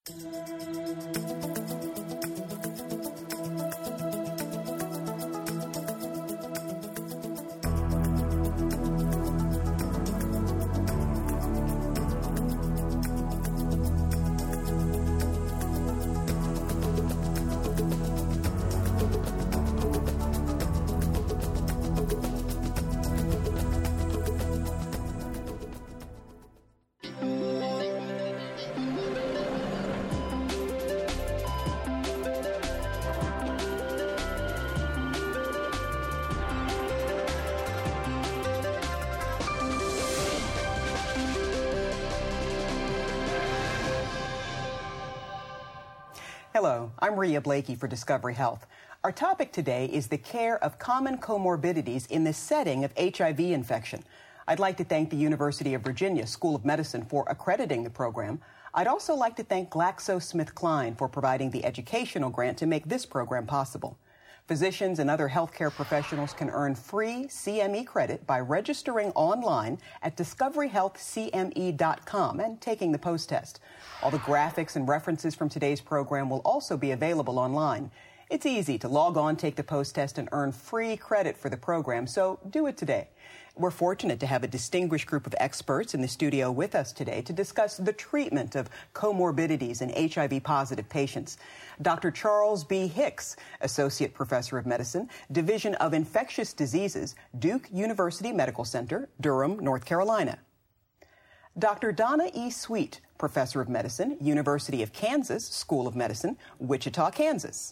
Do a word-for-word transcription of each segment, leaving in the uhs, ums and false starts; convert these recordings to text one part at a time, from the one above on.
Hello, I'm Rhea Blakey for Discovery Health. Our topic today is the care of common comorbidities in the setting of H I V infection. I'd like to thank the University of Virginia School of Medicine for accrediting the program. I'd also like to thank GlaxoSmithKline for providing the educational grant to make this program possible. Physicians and other healthcare professionals can earn free C M E credit by registering online at discovery health c m e dot com and taking the post test. All the graphics and references from today's program will also be available online. It's easy to log on, take the post test, and earn free credit for the program, so do it today. We're fortunate to have a distinguished group of experts in the studio with us today to discuss the treatment of comorbidities in H I V-positive patients. Doctor Charles B. Hicks, Associate Professor of Medicine, Division of Infectious Diseases, Duke University Medical Center, Durham, North Carolina. Doctor Donna E. Sweet, Professor of Medicine, University of Kansas School of Medicine, Wichita, Kansas.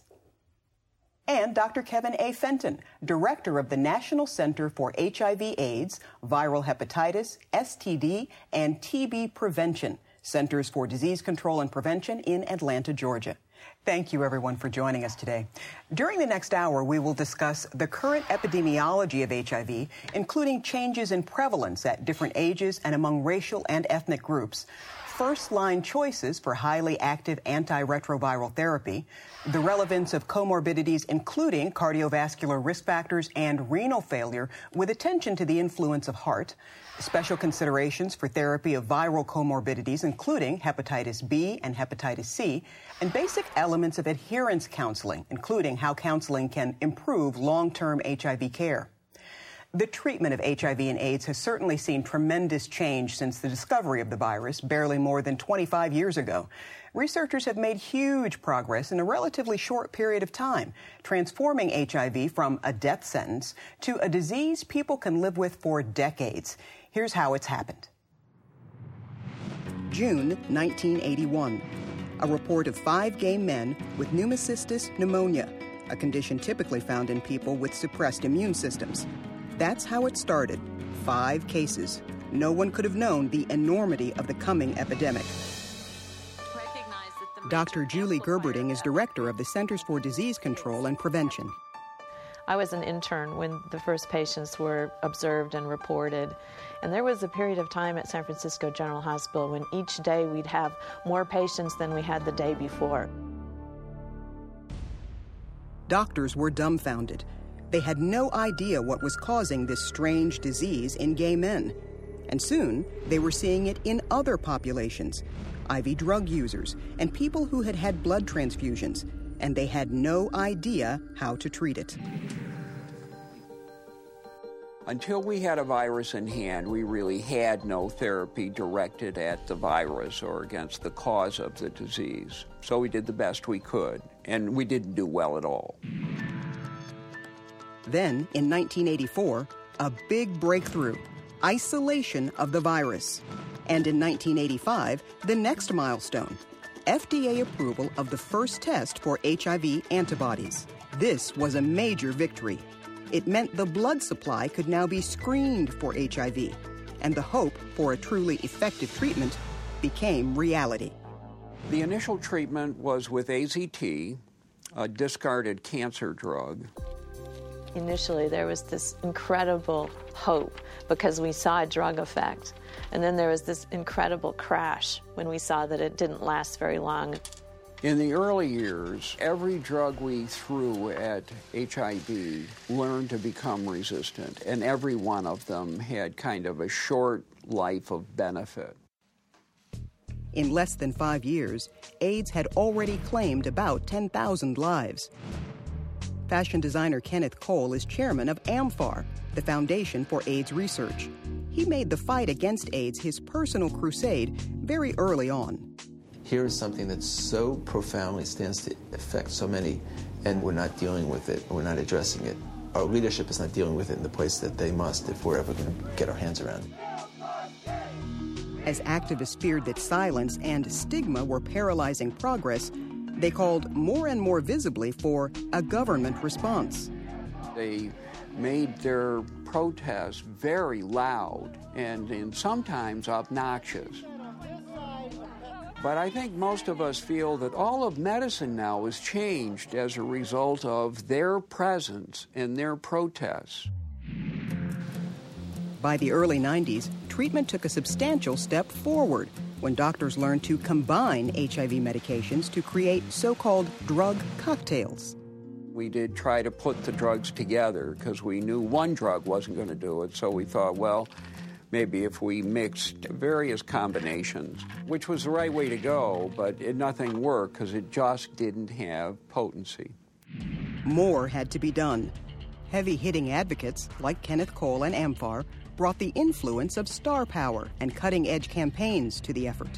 And Doctor Kevin A. Fenton, Director of the National Center for H I V AIDS, Viral Hepatitis, S T D, and T B Prevention, Centers for Disease Control and Prevention in Atlanta, Georgia. Thank you, everyone, for joining us today. During the next hour, we will discuss the current epidemiology of H I V, including changes in prevalence at different ages and among racial and ethnic groups, first-line choices for highly active antiretroviral therapy, the relevance of comorbidities including cardiovascular risk factors and renal failure with attention to the influence of heart, special considerations for therapy of viral comorbidities including hepatitis B and hepatitis C, and basic elements of adherence counseling, including how counseling can improve long-term H I V care. The treatment of H I V and AIDS has certainly seen tremendous change since the discovery of the virus, barely more than twenty-five years ago. Researchers have made huge progress in a relatively short period of time, transforming H I V from a death sentence to a disease people can live with for decades. Here's how it's happened. June nineteen eighty-one. A report of five gay men with pneumocystis pneumonia, a condition typically found in people with suppressed immune systems. That's how it started. Five cases. No one could have known the enormity of the coming epidemic. Doctor Julie Gerberding is director of the Centers for Disease Control and Prevention. I was an intern when the first patients were observed and reported. And there was a period of time at San Francisco General Hospital when each day we'd have more patients than we had the day before. Doctors were dumbfounded. They had no idea what was causing this strange disease in gay men. And soon, they were seeing it in other populations, I V drug users and people who had had blood transfusions, and they had no idea how to treat it. Until we had a virus in hand, we really had no therapy directed at the virus or against the cause of the disease. So we did the best we could, and we didn't do well at all. Then, in nineteen eighty-four, a big breakthrough, isolation of the virus. And in nineteen eighty-five, the next milestone, F D A approval of the first test for H I V antibodies. This was a major victory. It meant the blood supply could now be screened for H I V, and the hope for a truly effective treatment became reality. The initial treatment was with A Z T, a discarded cancer drug. Initially, there was this incredible hope because we saw a drug effect. And then there was this incredible crash when we saw that it didn't last very long. In the early years, every drug we threw at H I V learned to become resistant, and every one of them had kind of a short life of benefit. In less than five years, AIDS had already claimed about ten thousand lives. Fashion designer Kenneth Cole is chairman of AMFAR, the Foundation for AIDS Research. He made the fight against AIDS his personal crusade very early on. Here is something that so profoundly stands to affect so many, and we're not dealing with it, we're not addressing it. Our leadership is not dealing with it in the place that they must if we're ever going to get our hands around it. As activists feared that silence and stigma were paralyzing progress, they called more and more visibly for a government response. They made their protests very loud and, and sometimes obnoxious. But I think most of us feel that all of medicine now has changed as a result of their presence and their protests. By the early nineties, treatment took a substantial step forward when doctors learned to combine H I V medications to create so-called drug cocktails. We did try to put the drugs together because we knew one drug wasn't going to do it, so we thought, well, maybe if we mixed various combinations, which was the right way to go, but it, nothing worked because it just didn't have potency. More had to be done. Heavy-hitting advocates like Kenneth Cole and AMFAR brought the influence of star power and cutting-edge campaigns to the effort.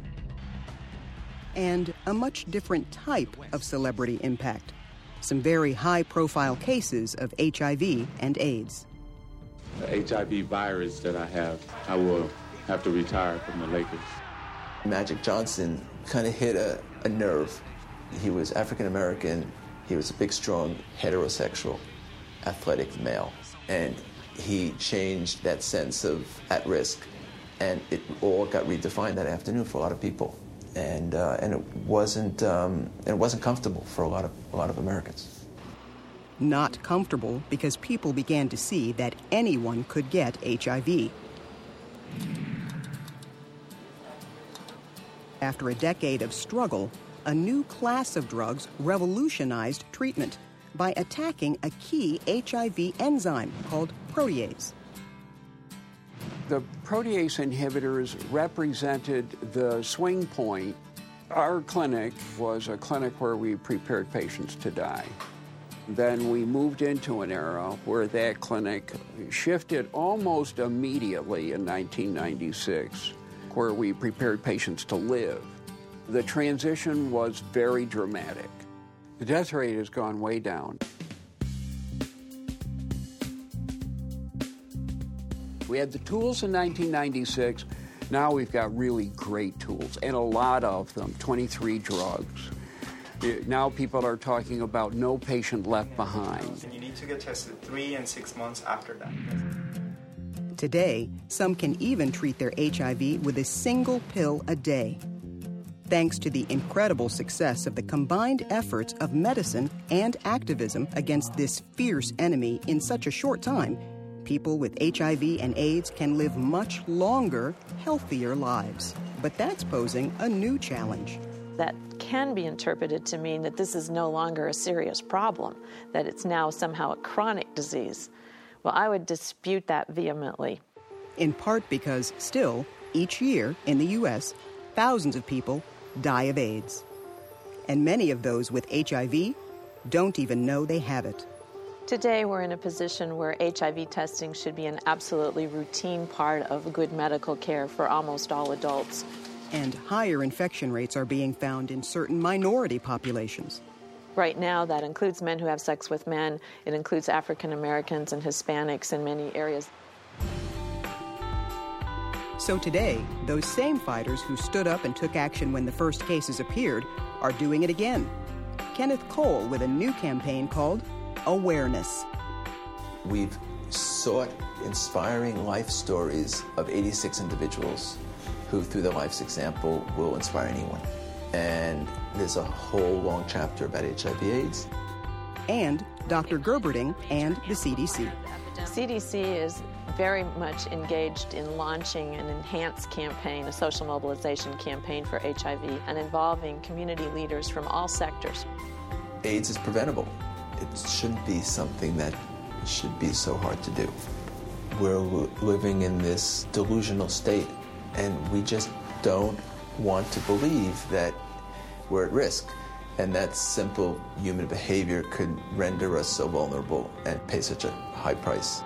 And a much different type of celebrity impact. Some very high-profile cases of H I V and AIDS. The H I V virus that I have, I will have to retire from the Lakers. Magic Johnson kind of hit a, a nerve. He was African-American. He was a big, strong, heterosexual, athletic male. And he changed that sense of at risk. And it all got redefined that afternoon for a lot of people. And uh, and it wasn't um, it wasn't comfortable for a lot of a lot of Americans. Not comfortable because people began to see that anyone could get H I V. After a decade of struggle, a new class of drugs revolutionized treatment by attacking a key H I V enzyme called protease. The protease inhibitors represented the swing point. Our clinic was a clinic where we prepared patients to die. Then we moved into an era where that clinic shifted almost immediately in nineteen ninety-six, where we prepared patients to live. The transition was very dramatic. The death rate has gone way down. We had the tools in nineteen ninety-six. Now we've got really great tools, and a lot of them, twenty-three drugs. Now people are talking about no patient left behind. You need to get tested three and six months after that. Today, some can even treat their H I V with a single pill a day. Thanks to the incredible success of the combined efforts of medicine and activism against this fierce enemy in such a short time, people with H I V and AIDS can live much longer, healthier lives. But that's posing a new challenge. That can be interpreted to mean that this is no longer a serious problem, that it's now somehow a chronic disease. Well, I would dispute that vehemently. In part because still, each year in the U S, thousands of people die of AIDS. And many of those with H I V don't even know they have it. Today, we're in a position where H I V testing should be an absolutely routine part of good medical care for almost all adults. And higher infection rates are being found in certain minority populations. Right now, that includes men who have sex with men. It includes African Americans and Hispanics in many areas. So today, those same fighters who stood up and took action when the first cases appeared are doing it again. Kenneth Cole with a new campaign called Awareness. We've sought inspiring life stories of eighty-six individuals who, through their life's example, will inspire anyone. And there's a whole long chapter about H I V AIDS. And Doctor Gerberding and the C D C. C D C is very much engaged in launching an enhanced campaign, a social mobilization campaign for H I V, and involving community leaders from all sectors. AIDS is preventable. It shouldn't be something that should be so hard to do. We're living in this delusional state, and we just don't want to believe that we're at risk. And that simple human behavior could render us so vulnerable and pay such a high price.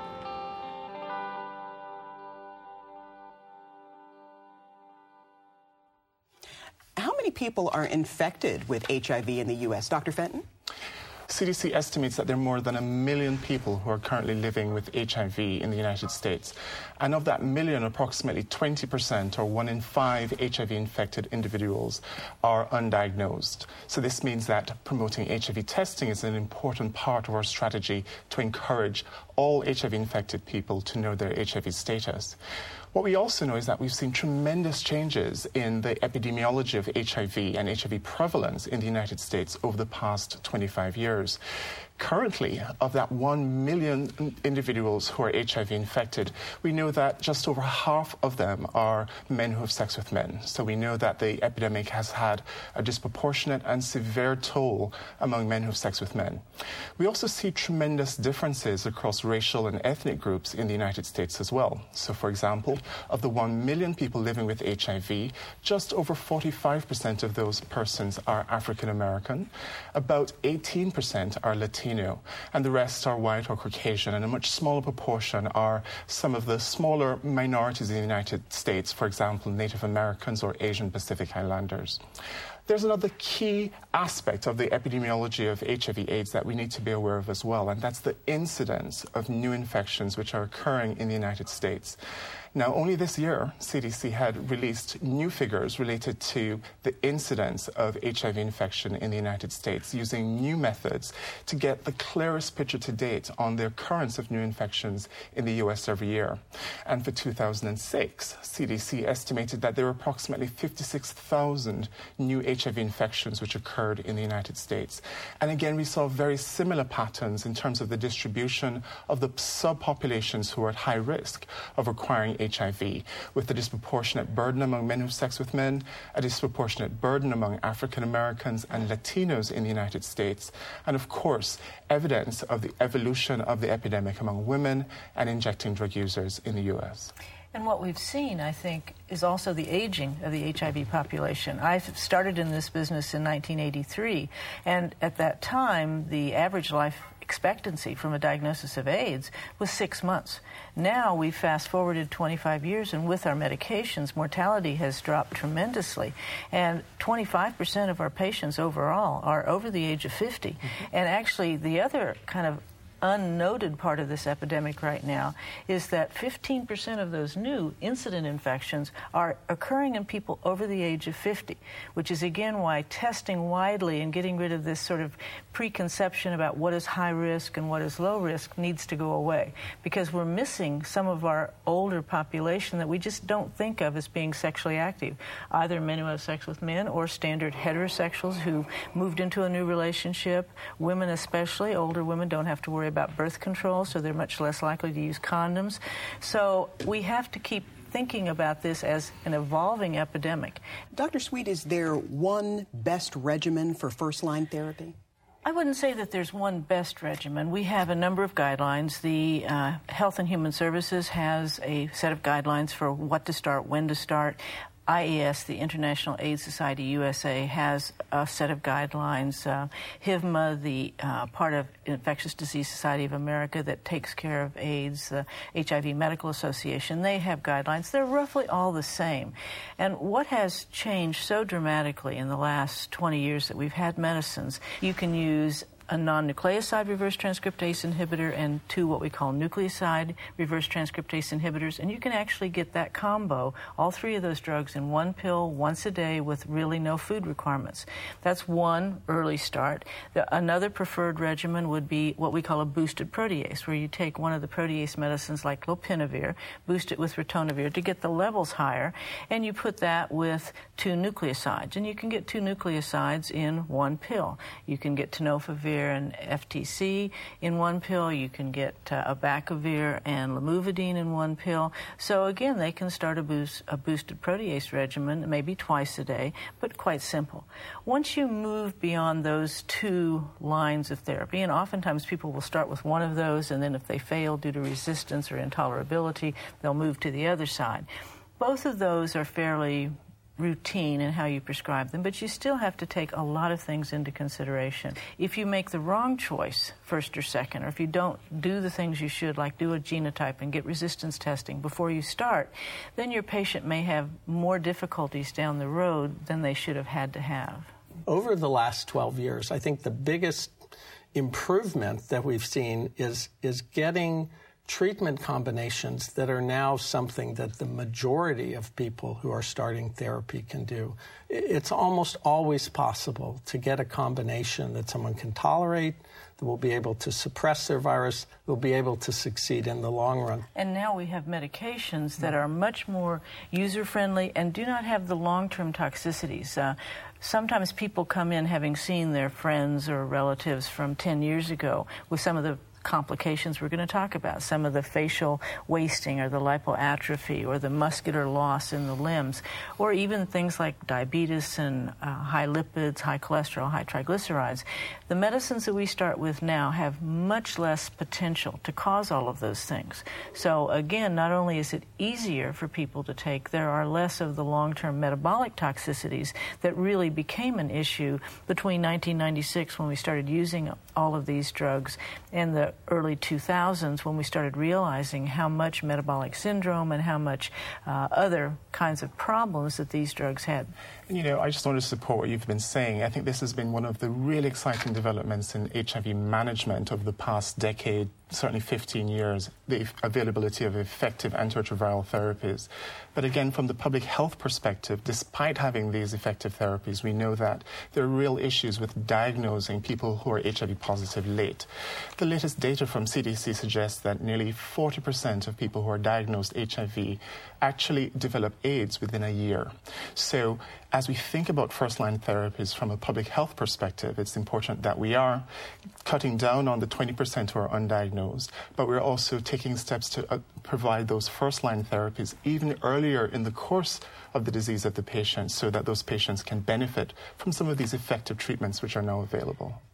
How many people are infected with H I V in the U S? Doctor Fenton? C D C estimates that there are more than a million people who are currently living with H I V in the United States. And of that million, approximately twenty percent, or one in five H I V-infected individuals, are undiagnosed. So this means that promoting H I V testing is an important part of our strategy to encourage all H I V-infected people to know their H I V status. What we also know is that we've seen tremendous changes in the epidemiology of H I V and H I V prevalence in the United States over the past twenty-five years. Currently, of that one million individuals who are H I V infected, we know that just over half of them are men who have sex with men. So we know that the epidemic has had a disproportionate and severe toll among men who have sex with men. We also see tremendous differences across racial and ethnic groups in the United States as well. So, for example, of the one million people living with H I V, just over forty-five percent of those persons are African American, about eighteen percent are Latino, and the rest are white or Caucasian, and a much smaller proportion are some of the smaller minorities in the United States, for example, Native Americans or Asian Pacific Islanders. There's another key aspect of the epidemiology of H I V AIDS that we need to be aware of as well, and that's the incidence of new infections which are occurring in the United States. Now, only this year, C D C had released new figures related to the incidence of H I V infection in the United States, using new methods to get the clearest picture to date on the occurrence of new infections in the U S every year. And for two thousand six, C D C estimated that there were approximately fifty-six thousand new H I V infections which occurred in the United States. And again, we saw very similar patterns in terms of the distribution of the subpopulations who are at high risk of acquiring H I V, with a disproportionate burden among men who have sex with men, a disproportionate burden among African Americans and Latinos in the United States, and of course, evidence of the evolution of the epidemic among women and injecting drug users in the U S. And what we've seen, I think, is also the aging of the H I V population. I started in this business in nineteen eighty-three, and at that time, the average life expectancy from a diagnosis of AIDS was six months. Now we've fast forwarded twenty-five years, and with our medications, mortality has dropped tremendously. And twenty-five percent of our patients overall are over the age of fifty. Mm-hmm. And actually, the other kind of unnoted part of this epidemic right now is that fifteen percent of those new incident infections are occurring in people over the age of fifty, which is again why testing widely and getting rid of this sort of preconception about what is high risk and what is low risk needs to go away, because we're missing some of our older population that we just don't think of as being sexually active, either men who have sex with men or standard heterosexuals who moved into a new relationship. Women especially, older women, don't have to worry about birth control, so they're much less likely to use condoms. So we have to keep thinking about this as an evolving epidemic. Doctor Sweet, is there one best regimen for first-line therapy? I wouldn't say that there's one best regimen. We have a number of guidelines. The uh, Health and Human Services has a set of guidelines for what to start, when to start. I A S, the International AIDS Society U S A, has a set of guidelines. Uh, H I V M A, the uh, part of Infectious Disease Society of America that takes care of AIDS, the H I V Medical Association, they have guidelines. They're roughly all the same. And what has changed so dramatically in the last twenty years that we've had medicines, you can use a non-nucleoside reverse transcriptase inhibitor and two what we call nucleoside reverse transcriptase inhibitors, and you can actually get that combo, all three of those drugs, in one pill once a day with really no food requirements. That's one early start. The, another preferred regimen would be what we call a boosted protease, where you take one of the protease medicines like lopinavir, boost it with ritonavir to get the levels higher, and you put that with two nucleosides. And you can get two nucleosides in one pill. You can get tenofovir and F T C in one pill. You can get uh, abacavir and lamivudine in one pill. So again, they can start a, boost, a boosted protease regimen, maybe twice a day, but quite simple. Once you move beyond those two lines of therapy, and oftentimes people will start with one of those, and then if they fail due to resistance or intolerability, they'll move to the other side. Both of those are fairly routine in how you prescribe them, but you still have to take a lot of things into consideration. If you make the wrong choice, first or second, or if you don't do the things you should, like do a genotype and get resistance testing before you start, then your patient may have more difficulties down the road than they should have had to have. Over the last twelve years, I think the biggest improvement that we've seen is, is getting treatment combinations that are now something that the majority of people who are starting therapy can do. It's almost always possible to get a combination that someone can tolerate, that will be able to suppress their virus, will be able to succeed in the long run. And now we have medications that are much more user-friendly and do not have the long-term toxicities. Uh, sometimes people come in having seen their friends or relatives from ten years ago with some of the complications we're going to talk about, some of the facial wasting or the lipoatrophy or the muscular loss in the limbs, or even things like diabetes and uh, high lipids, high cholesterol, high triglycerides. The medicines that we start with now have much less potential to cause all of those things. So again, not only is it easier for people to take, there are less of the long-term metabolic toxicities that really became an issue between nineteen ninety-six, when we started using all of these drugs, and the early two thousands, when we started realizing how much metabolic syndrome and how much uh, other kinds of problems that these drugs had. You know, I just want to support what you've been saying. I think this has been one of the really exciting developments in H I V management over the past decade, certainly fifteen years, the availability of effective antiretroviral therapies. But again, from the public health perspective, despite having these effective therapies, we know that there are real issues with diagnosing people who are H I V positive late. The latest data from C D C suggests that nearly forty percent of people who are diagnosed H I V actually develop AIDS within a year. So as we think about first-line therapies from a public health perspective, it's important that we are cutting down on the twenty percent who are undiagnosed, but we're also taking steps to uh, provide those first-line therapies even earlier in the course of the disease of the patient, so that those patients can benefit from some of these effective treatments which are now available.